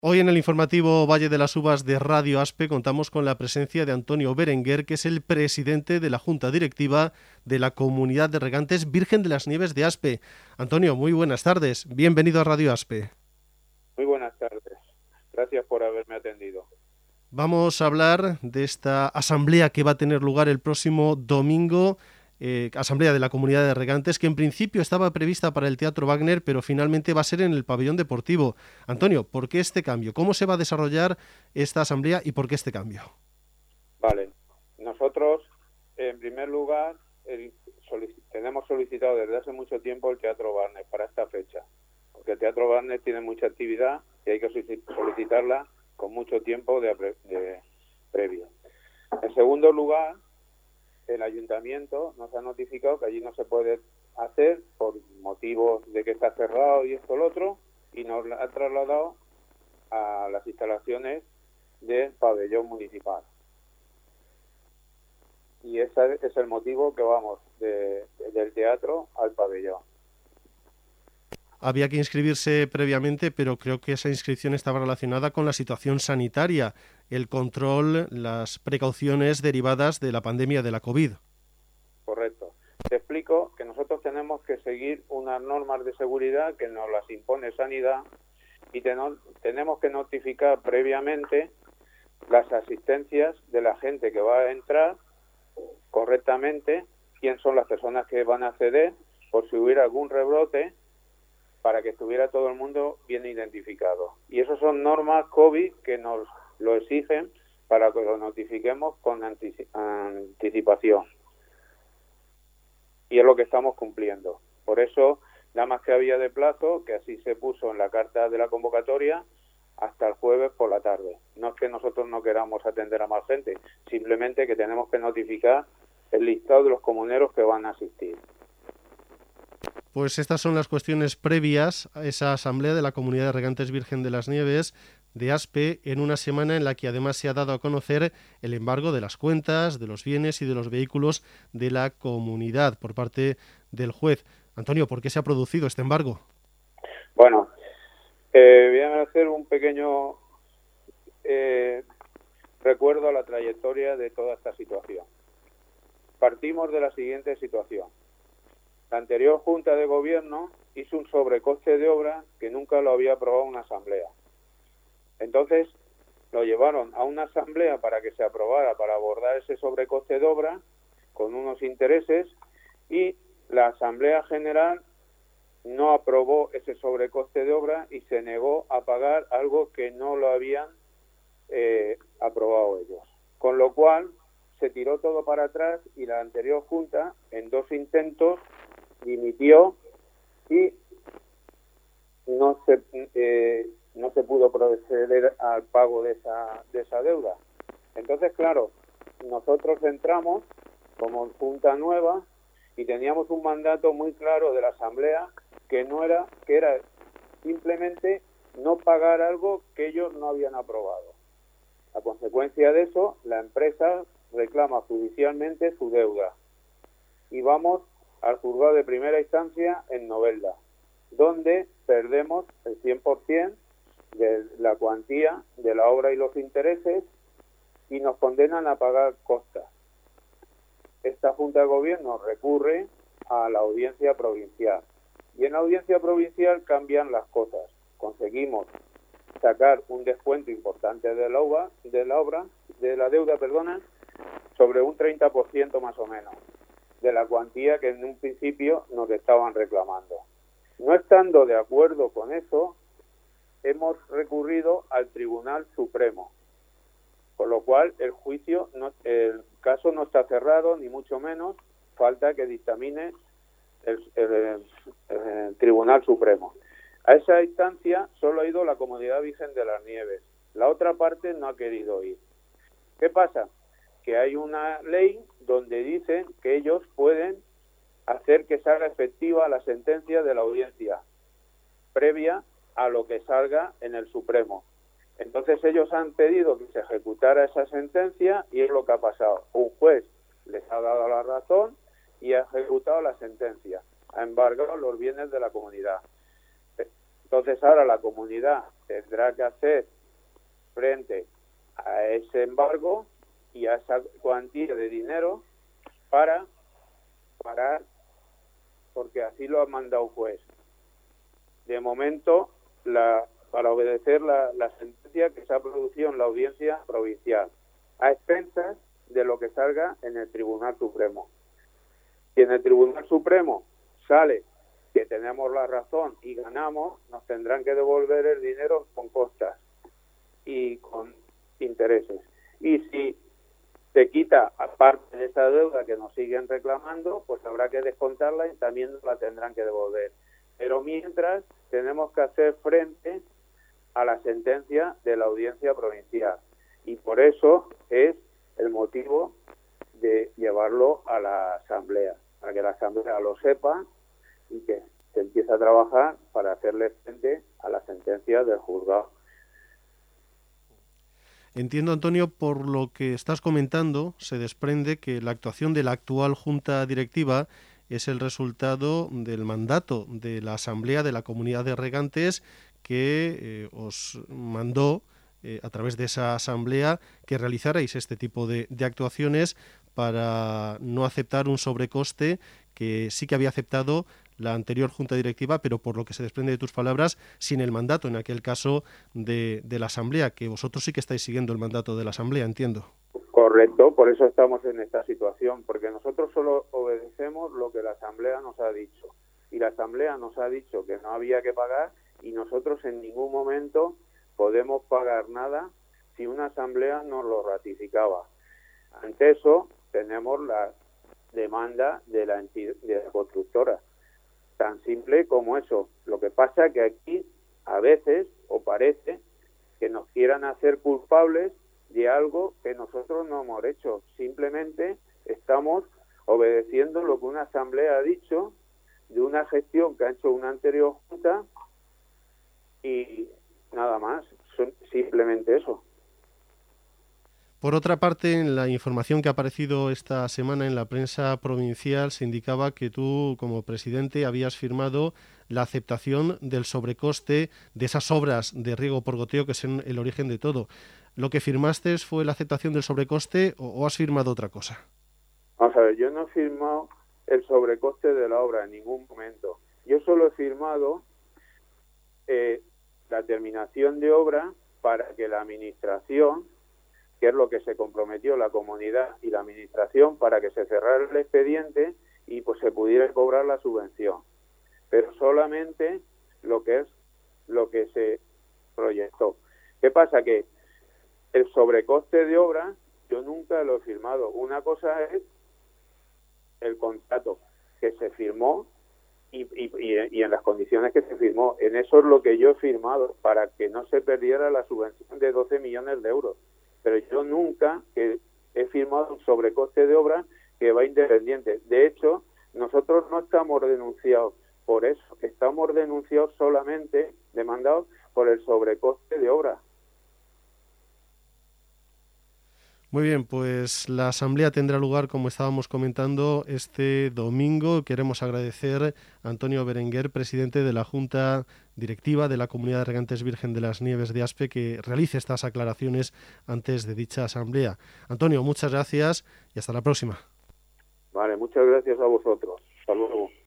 Hoy en el informativo Valle de las Uvas de Radio Aspe contamos con la presencia de Antonio Berenguer, que es el presidente de la Junta Directiva de la Comunidad de Regantes Virgen de las Nieves de Aspe. Antonio, muy buenas tardes. Bienvenido a Radio Aspe. Muy buenas tardes. Gracias por haberme atendido. Vamos a hablar de esta asamblea que va a tener lugar el próximo domingo, asamblea de la Comunidad de Regantes, que en principio estaba prevista para el Teatro Wagner, pero finalmente va a ser en el pabellón deportivo. Antonio, ¿por qué este cambio? ¿Cómo se va a desarrollar esta asamblea y por qué este cambio? Vale. Nosotros, en primer lugar, tenemos solicitado desde hace mucho tiempo el Teatro Wagner para esta fecha, porque el Teatro Wagner tiene mucha actividad y hay que solicitarla con mucho tiempo de previo. En segundo lugar, el ayuntamiento nos ha notificado que allí no se puede hacer por motivos de que está cerrado y esto lo otro, y nos ha trasladado a las instalaciones del pabellón municipal. Y ese es el motivo que vamos del teatro al pabellón. Había que inscribirse previamente, pero creo que esa inscripción estaba relacionada con la situación sanitaria, el control, las precauciones derivadas de la pandemia de la COVID. Correcto. Te explico que nosotros tenemos que seguir unas normas de seguridad que nos las impone Sanidad y tenemos que notificar previamente las asistencias de la gente que va a entrar correctamente, quién son las personas que van a acceder, por si hubiera algún rebrote, para que estuviera todo el mundo bien identificado. Y eso son normas COVID que nos lo exigen para que lo notifiquemos con anticipación. Y es lo que estamos cumpliendo. Por eso, nada más que había de plazo, que así se puso en la carta de la convocatoria, hasta el jueves por la tarde. No es que nosotros no queramos atender a más gente, simplemente que tenemos que notificar el listado de los comuneros que van a asistir. Pues estas son las cuestiones previas a esa asamblea de la Comunidad de Regantes Virgen de las Nieves de Aspe, en una semana en la que además se ha dado a conocer el embargo de las cuentas, de los bienes y de los vehículos de la comunidad por parte del juez. Antonio, ¿por qué se ha producido este embargo? Bueno, voy a hacer un pequeño recuerdo a la trayectoria de toda esta situación. Partimos de la siguiente situación. La anterior Junta de Gobierno hizo un sobrecoste de obra que nunca lo había aprobado una asamblea. Entonces lo llevaron a una asamblea para que se aprobara, para abordar ese sobrecoste de obra con unos intereses, y la Asamblea General no aprobó ese sobrecoste de obra y se negó a pagar algo que no lo habían aprobado ellos. Con lo cual se tiró todo para atrás y la anterior Junta, en 2 intentos, dimitió y no se pudo proceder al pago de esa deuda. Entonces, claro, nosotros entramos como Junta nueva y teníamos un mandato muy claro de la Asamblea que era simplemente no pagar algo que ellos no habían aprobado. A consecuencia de eso, la empresa reclama judicialmente su deuda y vamos al juzgado de primera instancia en Novelda, donde perdemos el 100% de la cuantía de la obra y los intereses y nos condenan a pagar costas. Esta Junta de Gobierno recurre a la audiencia provincial y en la audiencia provincial cambian las cosas. Conseguimos sacar un descuento importante de la deuda, sobre un 30% más o menos de la cuantía que en un principio nos estaban reclamando. No estando de acuerdo con eso, hemos recurrido al Tribunal Supremo, con lo cual el caso no está cerrado, ni mucho menos, falta que dictamine el Tribunal Supremo. A esa instancia solo ha ido la Comunidad Virgen de las Nieves, la otra parte no ha querido ir. ¿Qué pasa? Que hay una ley donde dicen que ellos pueden hacer que salga efectiva la sentencia de la audiencia, previa a lo que salga en el Supremo. Entonces ellos han pedido que se ejecutara esa sentencia y es lo que ha pasado. Un juez les ha dado la razón y ha ejecutado la sentencia, ha embargado los bienes de la comunidad. Entonces ahora la comunidad tendrá que hacer frente a ese embargo y a esa cuantía de dinero para parar, porque así lo ha mandado un juez. De momento, para obedecer la sentencia que se ha producido en la audiencia provincial, a expensas de lo que salga en el Tribunal Supremo. Si en el Tribunal Supremo sale que tenemos la razón y ganamos, nos tendrán que devolver el dinero con costas y con intereses. Y si se quita aparte de esa deuda que nos siguen reclamando, pues habrá que descontarla y también nos la tendrán que devolver. Pero mientras tenemos que hacer frente a la sentencia de la audiencia provincial. Y por eso es el motivo de llevarlo a la Asamblea, para que la Asamblea lo sepa y que se empiece a trabajar para hacerle frente a la sentencia del juzgado. Entiendo, Antonio, por lo que estás comentando, se desprende que la actuación de la actual Junta Directiva es el resultado del mandato de la Asamblea de la Comunidad de Regantes que os mandó a través de esa asamblea que realizarais este tipo de actuaciones para no aceptar un sobrecoste que sí que había aceptado la anterior Junta Directiva, pero por lo que se desprende de tus palabras, sin el mandato, en aquel caso, de la Asamblea, que vosotros sí que estáis siguiendo el mandato de la Asamblea, entiendo. Correcto, por eso estamos en esta situación, porque nosotros solo obedecemos lo que la Asamblea nos ha dicho. Y la Asamblea nos ha dicho que no había que pagar y nosotros en ningún momento podemos pagar nada si una Asamblea nos lo ratificaba. Ante eso tenemos la demanda de la constructora. Tan simple como eso. Lo que pasa es que aquí a veces, o parece, que nos quieran hacer culpables de algo que nosotros no hemos hecho. Simplemente estamos obedeciendo lo que una asamblea ha dicho de una gestión que ha hecho una anterior junta y nada más. Simplemente eso. Por otra parte, en la información que ha aparecido esta semana en la prensa provincial se indicaba que tú, como presidente, habías firmado la aceptación del sobrecoste de esas obras de riego por goteo que son el origen de todo. ¿Lo que firmaste fue la aceptación del sobrecoste o has firmado otra cosa? Vamos a ver, yo no he firmado el sobrecoste de la obra en ningún momento. Yo solo he firmado la terminación de obra para que la Administración, que es lo que se comprometió la comunidad y la Administración, para que se cerrara el expediente y pues se pudiera cobrar la subvención. Pero solamente lo que se proyectó. ¿Qué pasa? Que el sobrecoste de obra yo nunca lo he firmado. Una cosa es el contrato que se firmó y en las condiciones que se firmó. En eso es lo que yo he firmado, para que no se perdiera la subvención de 12 millones de euros. Pero yo nunca he firmado un sobrecoste de obra que va independiente. De hecho, nosotros no estamos denunciados por eso. Estamos denunciados solamente, demandados por el sobrecoste de obra. Muy bien, pues la asamblea tendrá lugar, como estábamos comentando, este domingo. Queremos agradecer a Antonio Berenguer, presidente de la Junta Directiva de la Comunidad de Regantes Virgen de las Nieves de Aspe, que realice estas aclaraciones antes de dicha asamblea. Antonio, muchas gracias y hasta la próxima. Vale, muchas gracias a vosotros. Hasta luego.